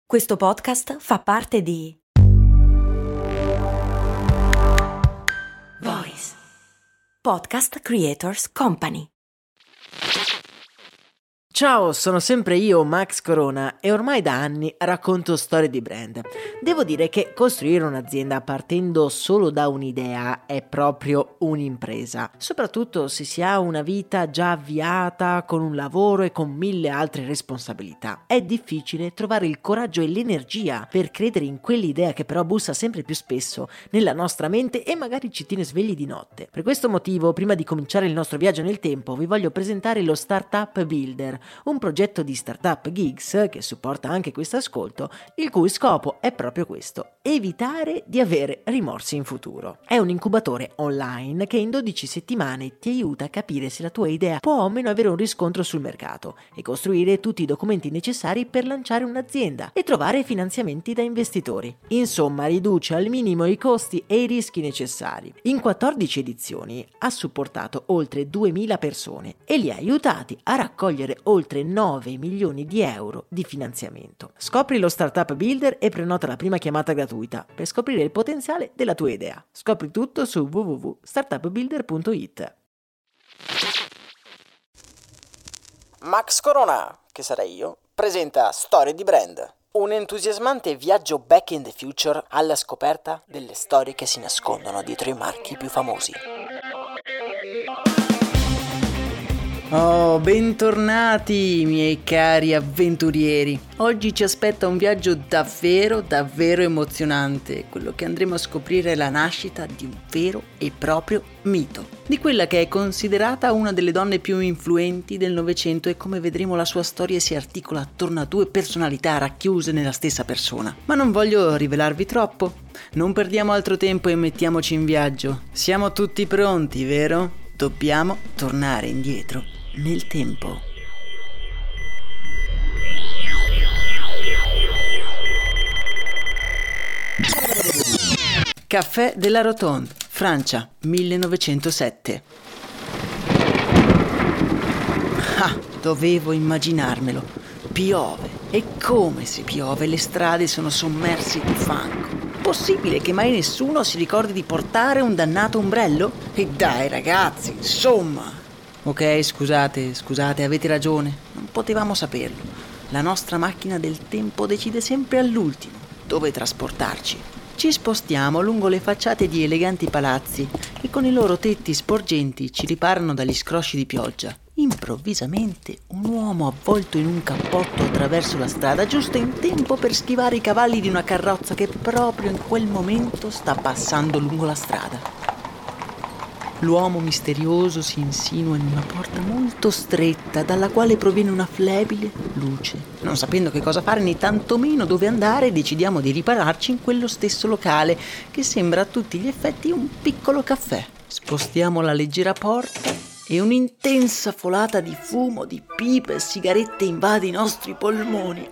Questo podcast fa parte di Voice Podcast Creators Company. Ciao, sono sempre io, Max Corona, e ormai da anni racconto storie di brand. Devo dire che costruire un'azienda partendo solo da un'idea è proprio un'impresa, soprattutto se si ha una vita già avviata, con un lavoro e con 1000 altre responsabilità. È difficile trovare il coraggio e l'energia per credere in quell'idea che però bussa sempre più spesso nella nostra mente e magari ci tiene svegli di notte. Per questo motivo, prima di cominciare il nostro viaggio nel tempo, vi voglio presentare lo Startup Builder, un progetto di Startup Geeks che supporta anche questo ascolto, il cui scopo è proprio questo: evitare di avere rimorsi in futuro. È un incubatore online che in 12 settimane ti aiuta a capire se la tua idea può o meno avere un riscontro sul mercato e costruire tutti i documenti necessari per lanciare un'azienda e trovare finanziamenti da investitori. Insomma, riduce al minimo i costi e i rischi necessari. In 14 edizioni ha supportato oltre 2000 persone e li ha aiutati a raccogliere oltre 9 milioni di euro di finanziamento. Scopri lo Startup Builder e prenota la prima chiamata gratuita per scoprire il potenziale della tua idea. Scopri tutto su www.startupbuilder.it. Max Corona, che sarei io, presenta Storie di Brand, un entusiasmante viaggio back in the future alla scoperta delle storie che si nascondono dietro i marchi più famosi. Oh, bentornati miei cari avventurieri. Oggi ci aspetta un viaggio davvero emozionante. Quello che andremo a scoprire è la nascita di un vero e proprio mito, di quella che è considerata una delle donne più influenti del Novecento, e come vedremo la sua storia si articola attorno a due personalità racchiuse nella stessa persona. Ma non voglio rivelarvi troppo. Non perdiamo altro tempo e mettiamoci in viaggio. Siamo tutti pronti, vero? Dobbiamo tornare indietro nel tempo. Caffè de la Rotonde, Francia, 1907. Ah, dovevo immaginarmelo. Piove, e come se piove, le strade sono sommerse di fango. Possibile che mai nessuno si ricordi di portare un dannato ombrello? E dai ragazzi, insomma! Ok, scusate, avete ragione, non potevamo saperlo. La nostra macchina del tempo decide sempre all'ultimo dove trasportarci. Ci spostiamo lungo le facciate di eleganti palazzi che con i loro tetti sporgenti ci riparano dagli scrosci di pioggia. Improvvisamente un uomo avvolto in un cappotto attraverso la strada giusto in tempo per schivare i cavalli di una carrozza che proprio in quel momento sta passando lungo la strada. L'uomo misterioso si insinua in una porta molto stretta dalla quale proviene una flebile luce. Non sapendo che cosa fare né tantomeno dove andare, decidiamo di ripararci in quello stesso locale che sembra a tutti gli effetti un piccolo caffè. Spostiamo la leggera porta e un'intensa folata di fumo, di pipe e sigarette invade i nostri polmoni.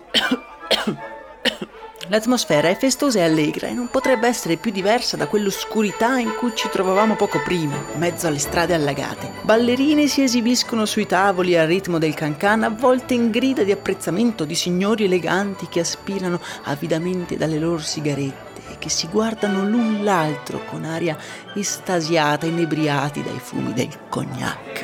L'atmosfera è festosa e allegra e non potrebbe essere più diversa da quell'oscurità in cui ci trovavamo poco prima, in mezzo alle strade allagate. Ballerine si esibiscono sui tavoli al ritmo del cancan, avvolte in grida di apprezzamento di signori eleganti che aspirano avidamente dalle loro sigarette e che si guardano l'un l'altro con aria estasiata, inebriati dai fumi del cognac.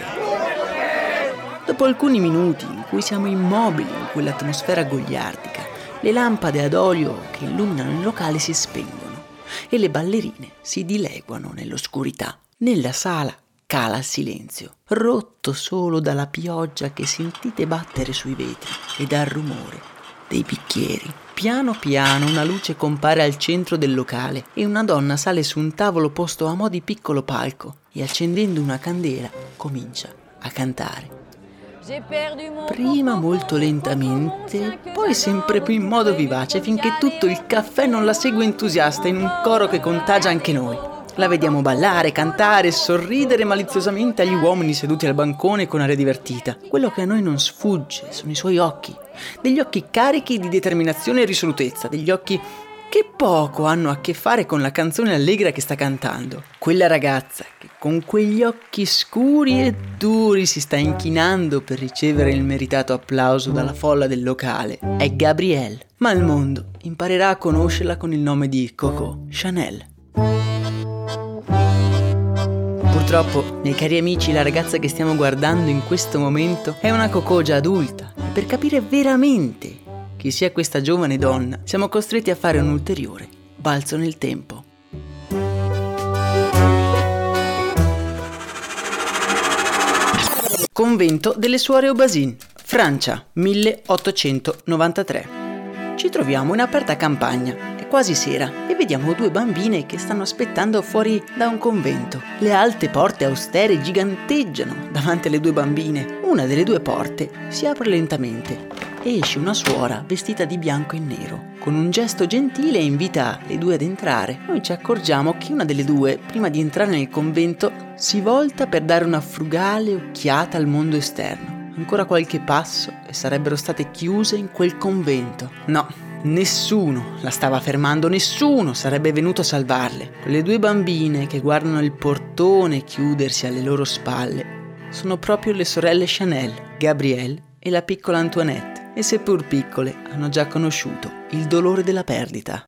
Dopo alcuni minuti in cui siamo immobili in quell'atmosfera goliardica, le lampade ad olio che illuminano il locale si spengono e le ballerine si dileguano nell'oscurità. Nella sala cala il silenzio, rotto solo dalla pioggia che sentite battere sui vetri e dal rumore dei bicchieri. Piano piano una luce compare al centro del locale e una donna sale su un tavolo posto a mo' di piccolo palco e, accendendo una candela, comincia a cantare. Prima molto lentamente, poi sempre più in modo vivace, finché tutto il caffè non la segue entusiasta in un coro che contagia anche noi. La vediamo ballare, cantare e sorridere maliziosamente agli uomini seduti al bancone con aria divertita. Quello che a noi non sfugge sono i suoi occhi, degli occhi carichi di determinazione e risolutezza, degli occhi che poco hanno a che fare con la canzone allegra che sta cantando. Quella ragazza che con quegli occhi scuri e duri si sta inchinando per ricevere il meritato applauso dalla folla del locale è Gabrielle, ma il mondo imparerà a conoscerla con il nome di Coco Chanel. Purtroppo, miei cari amici, la ragazza che stiamo guardando in questo momento è una Coco già adulta. E per capire veramente chi sia questa giovane donna, siamo costretti a fare un ulteriore balzo nel tempo. Convento delle Suore Aubazine, Francia, 1893. Ci troviamo in aperta campagna. Quasi sera e vediamo due bambine che stanno aspettando fuori da un convento. Le alte porte austere giganteggiano davanti alle due bambine. Una delle due porte si apre lentamente e esce una suora vestita di bianco e nero. Con un gesto gentile invita le due ad entrare. Noi ci accorgiamo che una delle due, prima di entrare nel convento, si volta per dare una frugale occhiata al mondo esterno. Ancora qualche passo e sarebbero state chiuse in quel convento. No. Nessuno la stava fermando, nessuno sarebbe venuto a salvarle. Quelle due bambine che guardano il portone chiudersi alle loro spalle sono proprio le sorelle Chanel, Gabrielle e la piccola Antoinette, e seppur piccole hanno già conosciuto il dolore della perdita.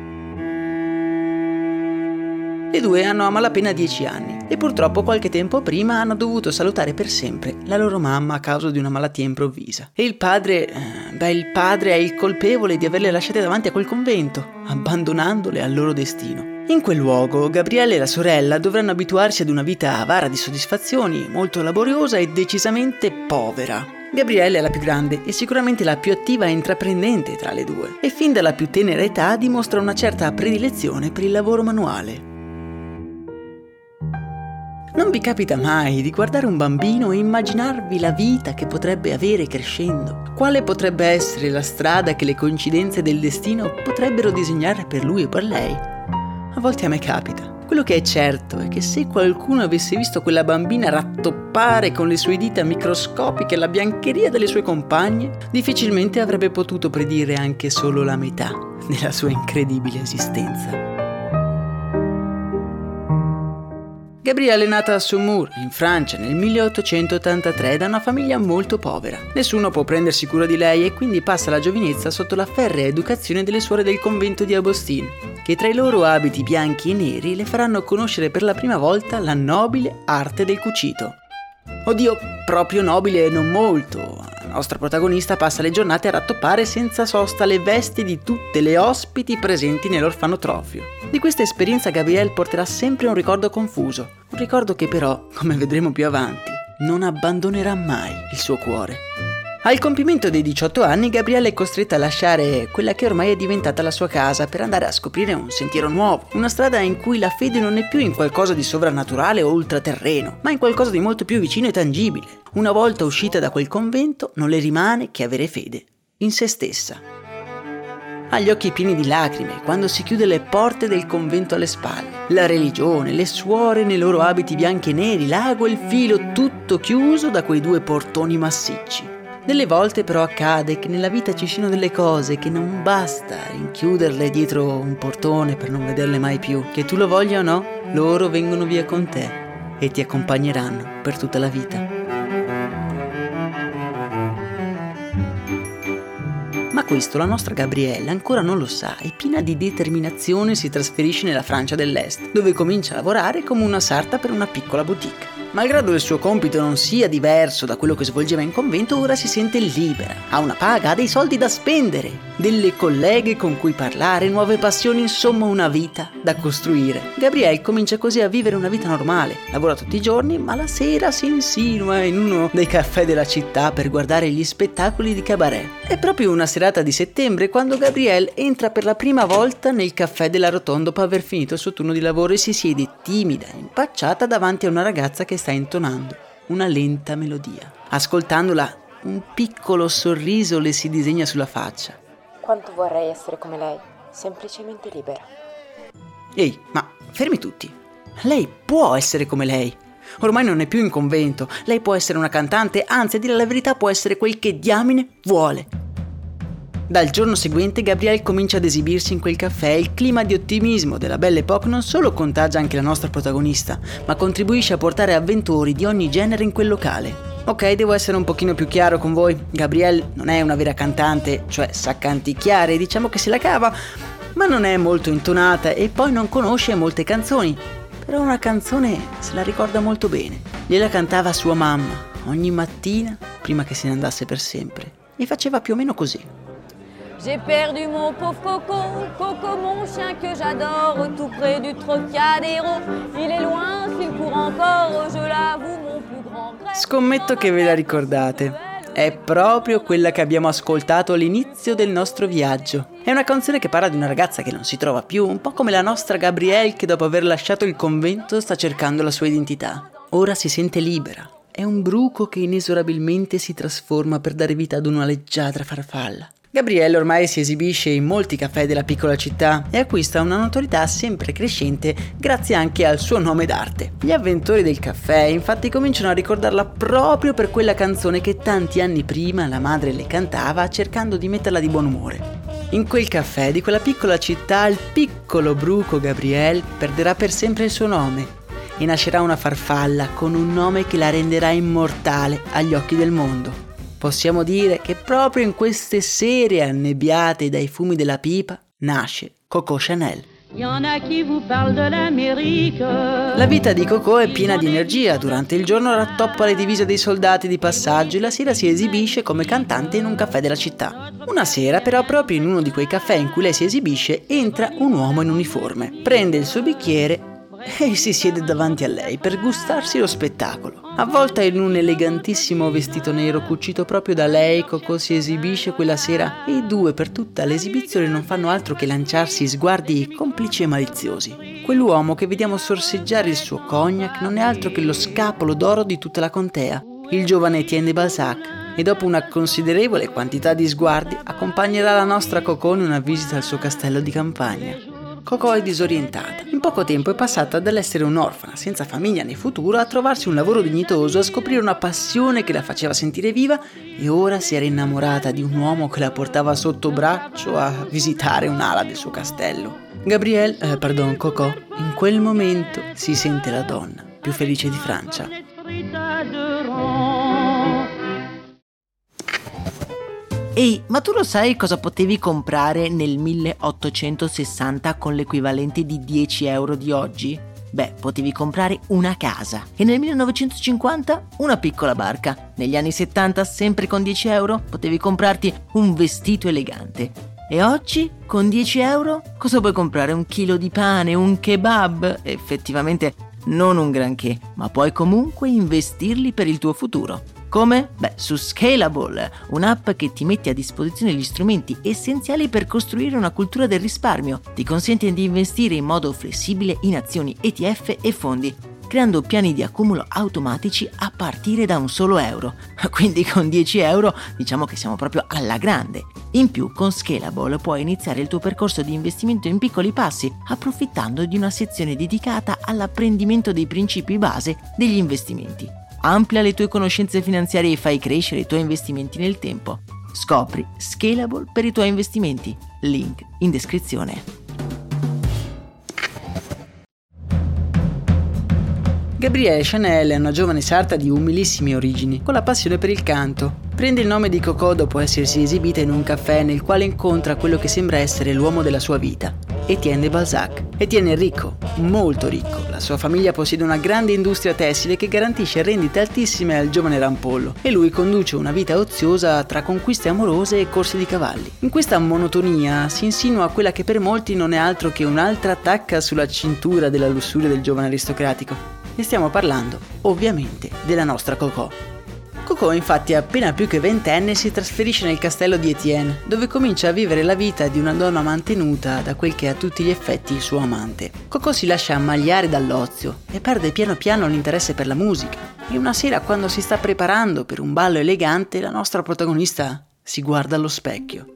Le due hanno a malapena 10 anni e purtroppo qualche tempo prima hanno dovuto salutare per sempre la loro mamma a causa di una malattia improvvisa. E il padre è il colpevole di averle lasciate davanti a quel convento, abbandonandole al loro destino. In quel luogo, Gabrielle e la sorella dovranno abituarsi ad una vita avara di soddisfazioni, molto laboriosa e decisamente povera. Gabrielle è la più grande e sicuramente la più attiva e intraprendente tra le due, e fin dalla più tenera età dimostra una certa predilezione per il lavoro manuale. Non vi capita mai di guardare un bambino e immaginarvi la vita che potrebbe avere crescendo? Quale potrebbe essere la strada che le coincidenze del destino potrebbero disegnare per lui e per lei? A volte a me capita. Quello che è certo è che se qualcuno avesse visto quella bambina rattoppare con le sue dita microscopiche la biancheria delle sue compagne, difficilmente avrebbe potuto predire anche solo la metà della sua incredibile esistenza. Gabrielle è nata a Saumur, in Francia, nel 1883 da una famiglia molto povera. Nessuno può prendersi cura di lei e quindi passa la giovinezza sotto la ferrea educazione delle suore del convento di Augustine, che tra i loro abiti bianchi e neri le faranno conoscere per la prima volta la nobile arte del cucito. Oddio, proprio nobile non molto. La nostra protagonista passa le giornate a rattoppare senza sosta le vesti di tutte le ospiti presenti nell'orfanotrofio. Di questa esperienza Gabrielle porterà sempre un ricordo confuso, un ricordo che però, come vedremo più avanti, non abbandonerà mai il suo cuore. Al compimento dei 18 anni Gabrielle è costretta a lasciare quella che ormai è diventata la sua casa per andare a scoprire un sentiero nuovo, una strada in cui la fede non è più in qualcosa di sovrannaturale o ultraterreno, ma in qualcosa di molto più vicino e tangibile. Una volta uscita da quel convento non le rimane che avere fede in se stessa. Ha gli occhi pieni di lacrime quando si chiude le porte del convento alle spalle. La religione, le suore nei loro abiti bianchi e neri, l'ago e il filo, tutto chiuso da quei due portoni massicci. Delle volte però accade che nella vita ci siano delle cose che non basta rinchiuderle dietro un portone per non vederle mai più. Che tu lo voglia o no, loro vengono via con te e ti accompagneranno per tutta la vita. Ma questo la nostra Gabrielle ancora non lo sa e piena di determinazione si trasferisce nella Francia dell'Est, dove comincia a lavorare come una sarta per una piccola boutique. Malgrado il suo compito non sia diverso da quello che svolgeva in convento, ora si sente libera, ha una paga, ha dei soldi da spendere, delle colleghe con cui parlare, nuove passioni, insomma una vita da costruire. Gabrielle comincia così a vivere una vita normale, lavora tutti i giorni, ma la sera si insinua in uno dei caffè della città per guardare gli spettacoli di cabaret. È proprio una serata di settembre quando Gabrielle entra per la prima volta nel caffè della Rotonda dopo aver finito il suo turno di lavoro e si siede timida e impacciata davanti a una ragazza che sta intonando una lenta melodia. Ascoltandola, un piccolo sorriso le si disegna sulla faccia. Quanto vorrei essere come lei, semplicemente libera. Ehi, ma fermi tutti. Lei può essere come lei. Ormai non è più in convento. Lei può essere una cantante, anzi, a dire la verità, può essere quel che diamine vuole. Dal giorno seguente Gabrielle comincia ad esibirsi in quel caffè e il clima di ottimismo della Belle Époque non solo contagia anche la nostra protagonista, ma contribuisce a portare avventori di ogni genere in quel locale. Ok, devo essere un pochino più chiaro con voi. Gabrielle non è una vera cantante, cioè sa canticchiare, diciamo che se la cava, ma non è molto intonata e poi non conosce molte canzoni. Però una canzone se la ricorda molto bene. Gliela cantava sua mamma ogni mattina prima che se ne andasse per sempre. E faceva più o meno così. J'ai perdu mon pauvre Coco, Coco mon chien que j'adore, tout près du Trocadéro. Il est loin, s'il court encore, je l'avoue, mon plus grand regret. Scommetto che ve la ricordate. È proprio quella che abbiamo ascoltato all'inizio del nostro viaggio. È una canzone che parla di una ragazza che non si trova più, un po' come la nostra Gabrielle che dopo aver lasciato il convento sta cercando la sua identità. Ora si sente libera. È un bruco che inesorabilmente si trasforma per dare vita ad una leggiadra farfalla. Gabrielle ormai si esibisce in molti caffè della piccola città e acquista una notorietà sempre crescente grazie anche al suo nome d'arte. Gli avventori del caffè infatti cominciano a ricordarla proprio per quella canzone che tanti anni prima la madre le cantava cercando di metterla di buon umore. In quel caffè di quella piccola città il piccolo bruco Gabrielle perderà per sempre il suo nome e nascerà una farfalla con un nome che la renderà immortale agli occhi del mondo. Possiamo dire che proprio in queste sere annebbiate dai fumi della pipa nasce Coco Chanel. La vita di Coco è piena di energia, durante il giorno rattoppa le divise dei soldati di passaggio e la sera si esibisce come cantante in un caffè della città. Una sera però proprio in uno di quei caffè in cui lei si esibisce entra un uomo in uniforme, prende il suo bicchiere e si siede davanti a lei per gustarsi lo spettacolo. Avvolta in un elegantissimo vestito nero cucito proprio da lei, Coco si esibisce quella sera e i due per tutta l'esibizione non fanno altro che lanciarsi sguardi complici e maliziosi. Quell'uomo che vediamo sorseggiare il suo cognac non è altro che lo scapolo d'oro di tutta la contea, il giovane Etienne de Balzac, e dopo una considerevole quantità di sguardi accompagnerà la nostra Coco in una visita al suo castello di campagna. Coco è disorientata. In poco tempo è passata dall'essere un'orfana senza famiglia né futuro a trovarsi un lavoro dignitoso, a scoprire una passione che la faceva sentire viva e ora si era innamorata di un uomo che la portava sotto braccio a visitare un'ala del suo castello. Coco, in quel momento si sente la donna più felice di Francia. Ehi, ma tu lo sai cosa potevi comprare nel 1860 con l'equivalente di 10 euro di oggi? Beh, potevi comprare una casa e nel 1950 una piccola barca. Negli anni 70, sempre con 10 euro, potevi comprarti un vestito elegante. E oggi, con 10 euro, cosa puoi comprare? Un chilo di pane, un kebab? Effettivamente non un granché, ma puoi comunque investirli per il tuo futuro. Come? Beh, su Scalable, un'app che ti mette a disposizione gli strumenti essenziali per costruire una cultura del risparmio. Ti consente di investire in modo flessibile in azioni, ETF e fondi, creando piani di accumulo automatici a partire da un solo euro. Quindi con 10 euro diciamo che siamo proprio alla grande. In più, con Scalable puoi iniziare il tuo percorso di investimento in piccoli passi, approfittando di una sezione dedicata all'apprendimento dei principi base degli investimenti. Amplia le tue conoscenze finanziarie e fai crescere i tuoi investimenti nel tempo. Scopri Scalable per i tuoi investimenti. Link in descrizione. Gabrielle Chanel è una giovane sarta di umilissime origini, con la passione per il canto. Prende il nome di Coco dopo essersi esibita in un caffè nel quale incontra quello che sembra essere l'uomo della sua vita, Etienne de Balzac. Etienne è ricco, molto ricco. La sua famiglia possiede una grande industria tessile che garantisce rendite altissime al giovane rampollo e lui conduce una vita oziosa tra conquiste amorose e corse di cavalli. In questa monotonia si insinua quella che per molti non è altro che un'altra tacca sulla cintura della lussuria del giovane aristocratico. E stiamo parlando, ovviamente, della nostra Coco. Coco infatti appena più che ventenne si trasferisce nel castello di Etienne, dove comincia a vivere la vita di una donna mantenuta da quel che è a tutti gli effetti il suo amante. Coco si lascia ammagliare dall'ozio e perde piano piano l'interesse per la musica. E una sera, quando si sta preparando per un ballo elegante, la nostra protagonista si guarda allo specchio.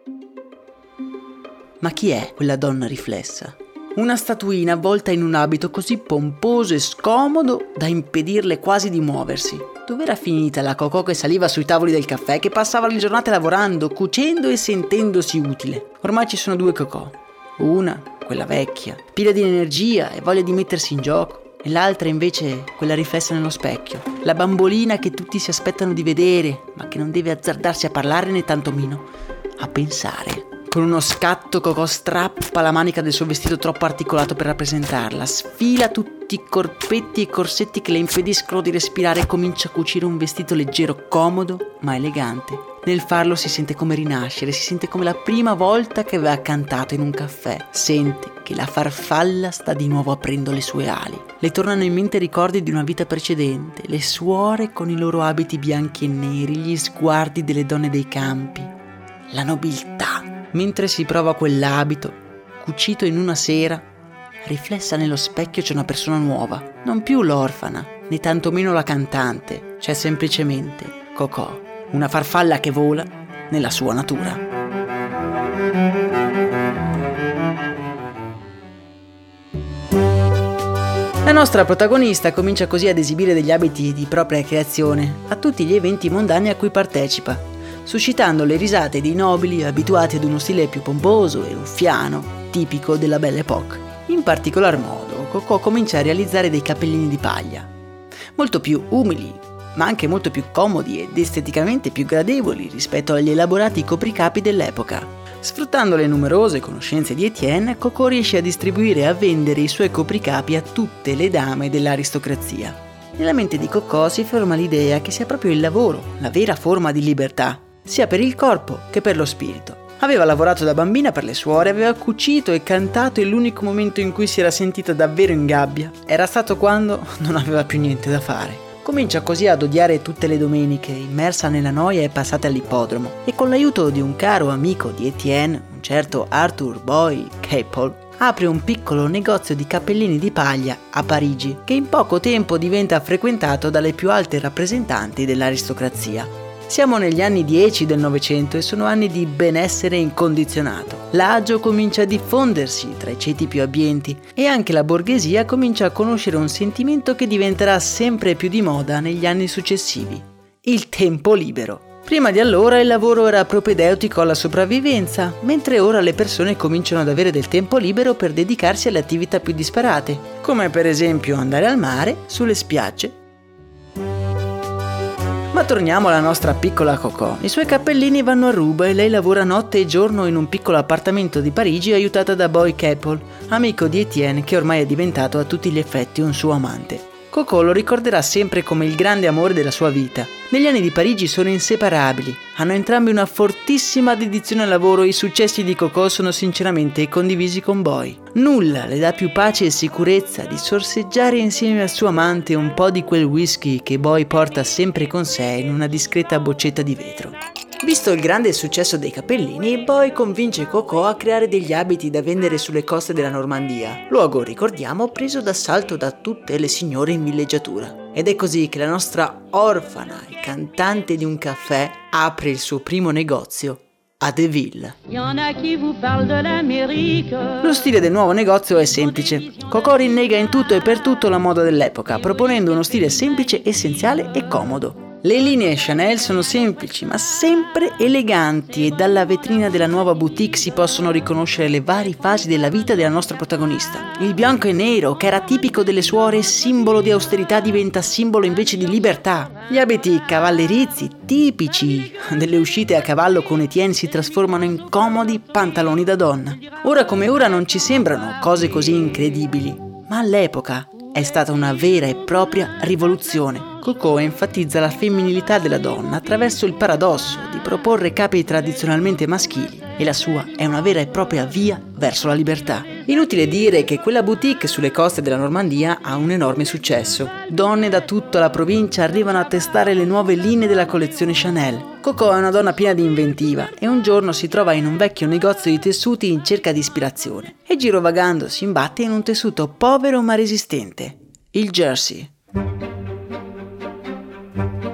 Ma chi è quella donna riflessa? Una statuina avvolta in un abito così pomposo e scomodo da impedirle quasi di muoversi. Dov'era finita la Coco che saliva sui tavoli del caffè, che passava le giornate lavorando, cucendo e sentendosi utile? Ormai ci sono 2 Coco. Una, quella vecchia, piena di energia e voglia di mettersi in gioco, e l'altra invece quella riflessa nello specchio, la bambolina che tutti si aspettano di vedere, ma che non deve azzardarsi a parlare né tantomeno a pensare. Con uno scatto Coco strappa la manica del suo vestito troppo articolato per rappresentarla, sfila tutti i corpetti e corsetti che le impediscono di respirare e comincia a cucire un vestito leggero, comodo ma elegante. Nel farlo si sente come rinascere, si sente come la prima volta che aveva cantato in un caffè. Sente che la farfalla sta di nuovo aprendo le sue ali. Le tornano in mente ricordi di una vita precedente, le suore con i loro abiti bianchi e neri, gli sguardi delle donne dei campi, la nobiltà. Mentre si prova quell'abito, cucito in una sera, riflessa nello specchio c'è una persona nuova, non più l'orfana, né tantomeno la cantante, c'è semplicemente Coco, una farfalla che vola nella sua natura. La nostra protagonista comincia così ad esibire degli abiti di propria creazione a tutti gli eventi mondani a cui partecipa, suscitando le risate dei nobili abituati ad uno stile più pomposo e uffiano, tipico della Belle Époque. In particolar modo, Coco comincia a realizzare dei cappellini di paglia, molto più umili, ma anche molto più comodi ed esteticamente più gradevoli rispetto agli elaborati copricapi dell'epoca. Sfruttando le numerose conoscenze di Etienne, Coco riesce a distribuire e a vendere i suoi copricapi a tutte le dame dell'aristocrazia. Nella mente di Coco si forma l'idea che sia proprio il lavoro la vera forma di libertà, sia per il corpo che per lo spirito. Aveva lavorato da bambina per le suore, aveva cucito e cantato e l'unico momento in cui si era sentita davvero in gabbia era stato quando non aveva più niente da fare. Comincia così ad odiare tutte le domeniche, immersa nella noia e passate all'ippodromo, e con l'aiuto di un caro amico di Etienne, un certo Arthur Boyle Capel, apre un piccolo negozio di cappellini di paglia a Parigi, che in poco tempo diventa frequentato dalle più alte rappresentanti dell'aristocrazia. Siamo negli anni 10 del Novecento e sono anni di benessere incondizionato. L'agio comincia a diffondersi tra i ceti più abbienti e anche la borghesia comincia a conoscere un sentimento che diventerà sempre più di moda negli anni successivi: il tempo libero. Prima di allora il lavoro era propedeutico alla sopravvivenza, mentre ora le persone cominciano ad avere del tempo libero per dedicarsi alle attività più disparate, come per esempio andare al mare, sulle spiagge. Ma torniamo alla nostra piccola Coco. I suoi cappellini vanno a ruba e lei lavora notte e giorno in un piccolo appartamento di Parigi aiutata da Boy Capel, amico di Etienne che ormai è diventato a tutti gli effetti un suo amante. Coco lo ricorderà sempre come il grande amore della sua vita. Negli anni di Parigi sono inseparabili, hanno entrambi una fortissima dedizione al lavoro e i successi di Coco sono sinceramente condivisi con Boy. Nulla le dà più pace e sicurezza di sorseggiare insieme al suo amante un po' di quel whisky che Boy porta sempre con sé in una discreta boccetta di vetro. Visto il grande successo dei cappellini, Boy convince Coco a creare degli abiti da vendere sulle coste della Normandia, luogo, ricordiamo, preso d'assalto da tutte le signore in villeggiatura. Ed è così che la nostra orfana e cantante di un caffè apre il suo primo negozio a Deville. Lo stile del nuovo negozio è semplice. Coco rinnega in tutto e per tutto la moda dell'epoca, proponendo uno stile semplice, essenziale e comodo. Le linee Chanel sono semplici ma sempre eleganti e dalla vetrina della nuova boutique si possono riconoscere le varie fasi della vita della nostra protagonista. Il bianco e nero, che era tipico delle suore, simbolo di austerità, diventa simbolo invece di libertà. Gli abiti cavallerizi, tipici delle uscite a cavallo con Etienne, si trasformano in comodi pantaloni da donna. Ora come ora non ci sembrano cose così incredibili, ma all'epoca è stata una vera e propria rivoluzione. Coco enfatizza la femminilità della donna attraverso il paradosso di proporre capi tradizionalmente maschili e la sua è una vera e propria via verso la libertà. Inutile dire che quella boutique sulle coste della Normandia ha un enorme successo. Donne da tutta la provincia arrivano a testare le nuove linee della collezione Chanel. Coco è una donna piena di inventiva e un giorno si trova in un vecchio negozio di tessuti in cerca di ispirazione e girovagando si imbatte in un tessuto povero ma resistente, il jersey. Il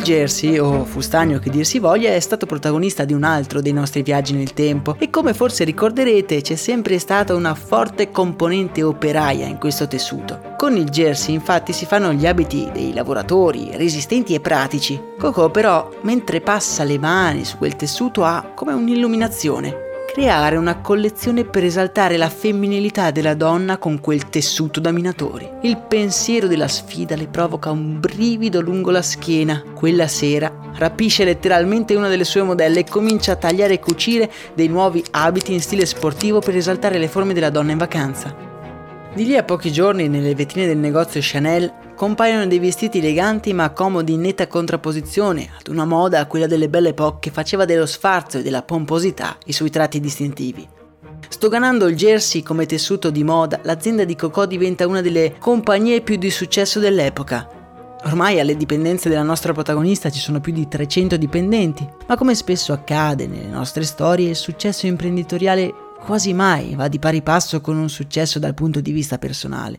jersey, o fustagno che dir si voglia, è stato protagonista di un altro dei nostri viaggi nel tempo e come forse ricorderete c'è sempre stata una forte componente operaia in questo tessuto. Con il jersey infatti si fanno gli abiti dei lavoratori, resistenti e pratici. Coco però, mentre passa le mani su quel tessuto, ha come un'illuminazione. Creare una collezione per esaltare la femminilità della donna con quel tessuto da minatori. Il pensiero della sfida le provoca un brivido lungo la schiena. Quella sera rapisce letteralmente una delle sue modelle e comincia a tagliare e cucire dei nuovi abiti in stile sportivo per esaltare le forme della donna in vacanza. Di lì a pochi giorni, nelle vetrine del negozio Chanel, compaiono dei vestiti eleganti ma comodi in netta contrapposizione ad una moda a quella delle Belle Époque che faceva dello sfarzo e della pomposità i suoi tratti distintivi. Stoganando il jersey come tessuto di moda, l'azienda di Coco diventa una delle compagnie più di successo dell'epoca. Ormai alle dipendenze della nostra protagonista ci sono più di 300 dipendenti, ma come spesso accade nelle nostre storie, il successo imprenditoriale quasi mai va di pari passo con un successo dal punto di vista personale.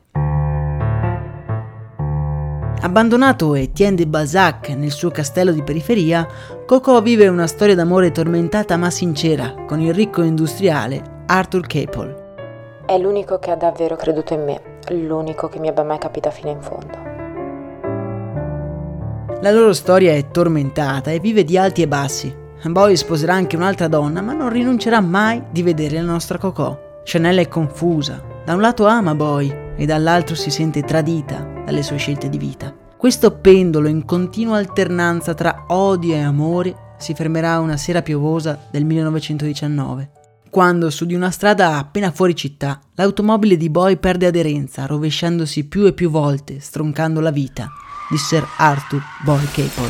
Abbandonato Etienne de Balzac nel suo castello di periferia, Coco vive una storia d'amore tormentata ma sincera con il ricco industriale Arthur Capel. È l'unico che ha davvero creduto in me, l'unico che mi abbia mai capita fino in fondo. La loro storia è tormentata e vive di alti e bassi. Boy sposerà anche un'altra donna, ma non rinuncerà mai di vedere la nostra Coco. Chanel è confusa. Da un lato ama Boy e dall'altro si sente tradita dalle sue scelte di vita. Questo pendolo in continua alternanza tra odio e amore si fermerà una sera piovosa del 1919, quando su di una strada appena fuori città l'automobile di Boy perde aderenza, rovesciandosi più e più volte, stroncando la vita di Sir Arthur Boy Capel.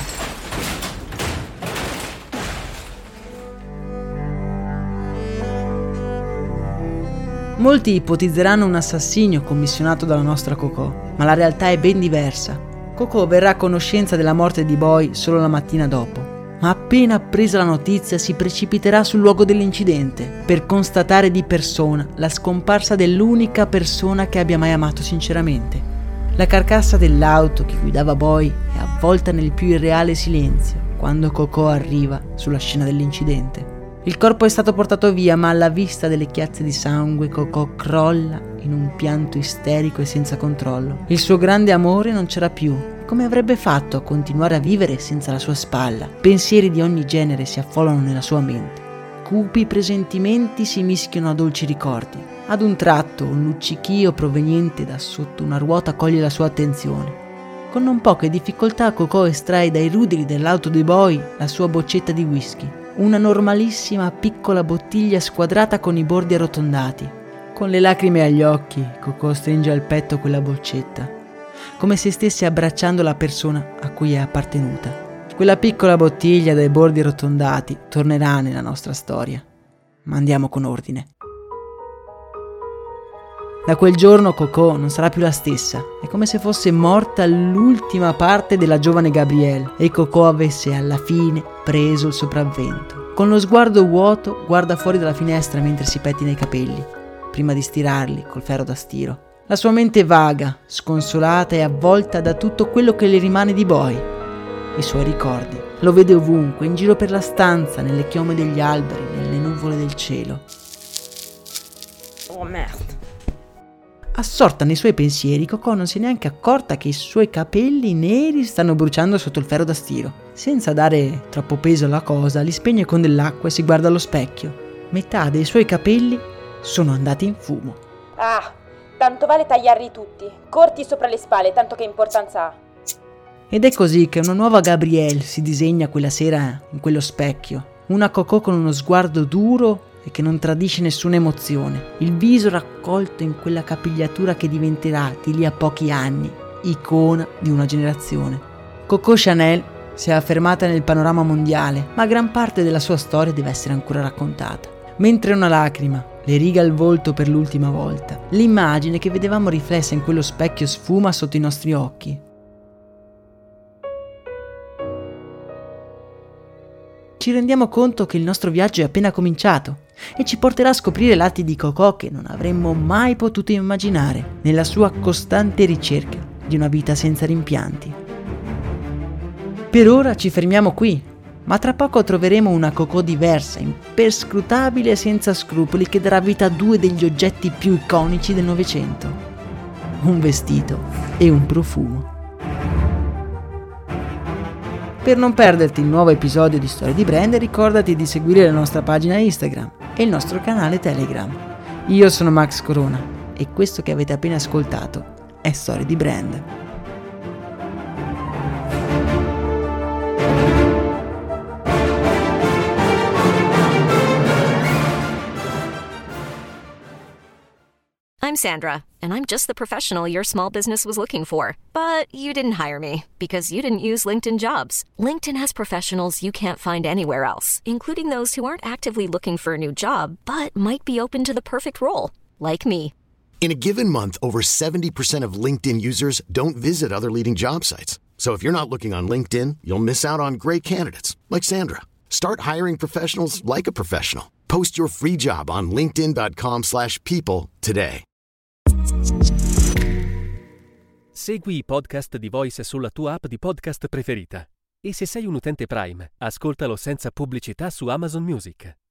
Molti ipotizzeranno un assassinio commissionato dalla nostra Coco, ma la realtà è ben diversa. Coco verrà a conoscenza della morte di Boy solo la mattina dopo, ma appena appresa la notizia si precipiterà sul luogo dell'incidente per constatare di persona la scomparsa dell'unica persona che abbia mai amato sinceramente. La carcassa dell'auto che guidava Boy è avvolta nel più irreale silenzio quando Coco arriva sulla scena dell'incidente. Il corpo è stato portato via, ma alla vista delle chiazze di sangue Coco crolla in un pianto isterico e senza controllo. Il suo grande amore non c'era più. Come avrebbe fatto a continuare a vivere senza la sua spalla? Pensieri di ogni genere si affollano nella sua mente. Cupi presentimenti si mischiano a dolci ricordi. Ad un tratto un luccichio proveniente da sotto una ruota coglie la sua attenzione. Con non poche difficoltà Coco estrae dai ruderi dell'auto di Boy la sua boccetta di whisky. Una normalissima piccola bottiglia squadrata con i bordi arrotondati. Con le lacrime agli occhi, Coco stringe al petto quella boccetta, come se stesse abbracciando la persona a cui è appartenuta. Quella piccola bottiglia dai bordi arrotondati tornerà nella nostra storia. Ma andiamo con ordine. Da quel giorno Coco non sarà più la stessa. È come se fosse morta l'ultima parte della giovane Gabrielle e Coco avesse alla fine preso il sopravvento. Con lo sguardo vuoto guarda fuori dalla finestra mentre si pettina i capelli, prima di stirarli col ferro da stiro. La sua mente è vaga, sconsolata e avvolta da tutto quello che le rimane di Boy. I suoi ricordi. Lo vede ovunque, in giro per la stanza, nelle chiome degli alberi, nelle nuvole del cielo. Oh merda. Assorta nei suoi pensieri, Coco non si è neanche accorta che i suoi capelli neri stanno bruciando sotto il ferro da stiro. Senza dare troppo peso alla cosa, li spegne con dell'acqua e si guarda allo specchio. Metà dei suoi capelli sono andati in fumo. Ah, tanto vale tagliarli tutti, corti sopra le spalle, tanto che importanza ha. Ed è così che una nuova Gabrielle si disegna quella sera in quello specchio. Una Coco con uno sguardo duro e che non tradisce nessuna emozione, il viso raccolto in quella capigliatura che diventerà di lì a pochi anni icona di una generazione. Coco Chanel si è affermata nel panorama mondiale, ma gran parte della sua storia deve essere ancora raccontata. Mentre una lacrima le riga il volto per l'ultima volta, l'immagine che vedevamo riflessa in quello specchio sfuma sotto i nostri occhi. Ci rendiamo conto che il nostro viaggio è appena cominciato e ci porterà a scoprire lati di Coco che non avremmo mai potuto immaginare nella sua costante ricerca di una vita senza rimpianti. Per ora ci fermiamo qui, ma tra poco troveremo una Coco diversa, imperscrutabile e senza scrupoli, che darà vita a due degli oggetti più iconici del Novecento: un vestito e un profumo. Per non perderti il nuovo episodio di Storie di Brand, ricordati di seguire la nostra pagina Instagram e il nostro canale Telegram. Io sono Max Corona e questo che avete appena ascoltato è Storie di Brand. I'm Sandra, and I'm just the professional your small business was looking for. But you didn't hire me because you didn't use LinkedIn Jobs. LinkedIn has professionals you can't find anywhere else, including those who aren't actively looking for a new job, but might be open to the perfect role, like me. In a given month, over 70% of LinkedIn users don't visit other leading job sites. So if you're not looking on LinkedIn, you'll miss out on great candidates like Sandra. Start hiring professionals like a professional. Post your free job on linkedin.com/people today. Segui i podcast di Voice sulla tua app di podcast preferita. E se sei un utente Prime, ascoltalo senza pubblicità su Amazon Music.